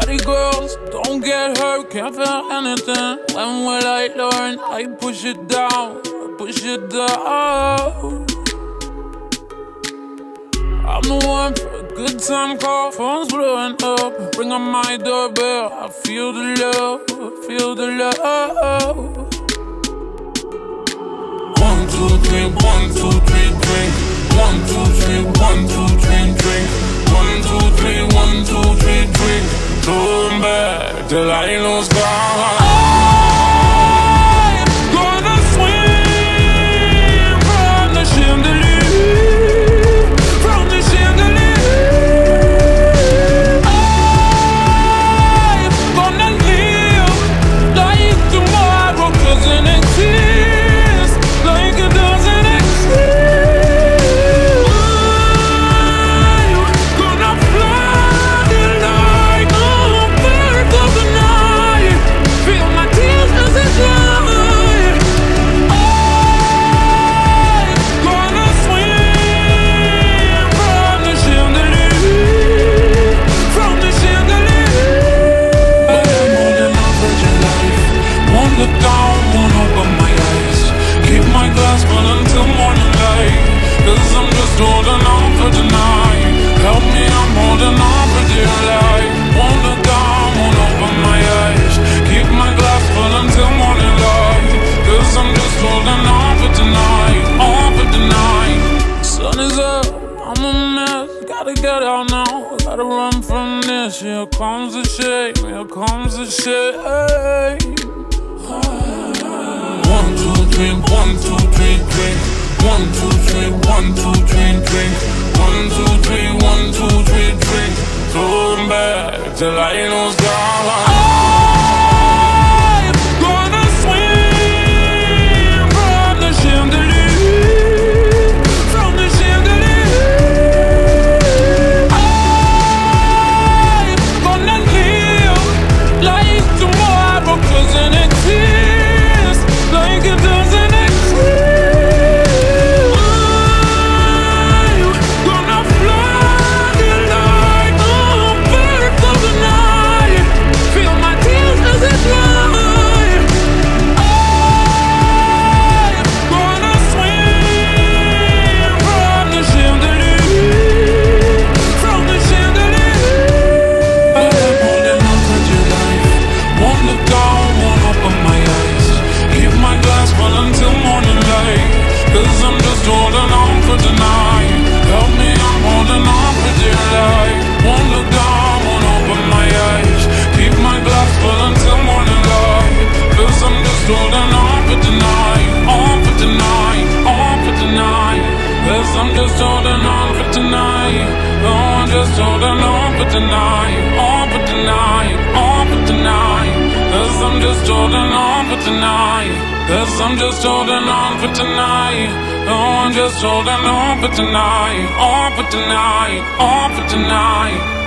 Party girls, don't get hurt, can't feel anything. When will I learn? I push it down, push it down. I'm the one for a good time call, phone's blowing up. Ring on my doorbell, I feel the love, feel the love. 1, 2, 3, 1, 2, 3, drink. 1, 2, 3, 1, 2, 3, drink. 1, 2, 3, 1, 2, 3, drink. Going back till I lose God. I'm gonna swim from the chandelier, from the chandelier. I'm gonna live like tomorrow doesn't exist, like it doesn't exist. Holding on for tonight. Help me, I'm holding on for dear life. Won't look down, won't open my eyes. Keep my glass full until morning light. Cause I'm just holding on for tonight, on for tonight. Sun is up, I'm a mess. Gotta get out now, gotta run from this. Here comes the shame, here comes the shame. 1, 2, 3, 1, 2, 3, drink. 1, 2, 3, 1, 2, 3, drink. 1, 2, 3, 1, 2, 3, drink. Going back till I lose God. I'm gonna swim from the chandelier, from the chandelier. I'm gonna live like tomorrow doesn't exist, like it doesn't exist. Holding on for tonight. Help me, I'm holding on for dear life. Won't look down, won't open my eyes. Keep my glass full until morning light. Cause I'm just holding on for tonight, on for tonight, on for tonight. Cause I'm just holding on for tonight. Oh, I'm just holding on for tonight, on for tonight, on for tonight. Cause I'm just holding on for tonight. Cause I'm just holding on for tonight. Oh, I'm just holding on for tonight, on for tonight, on for tonight.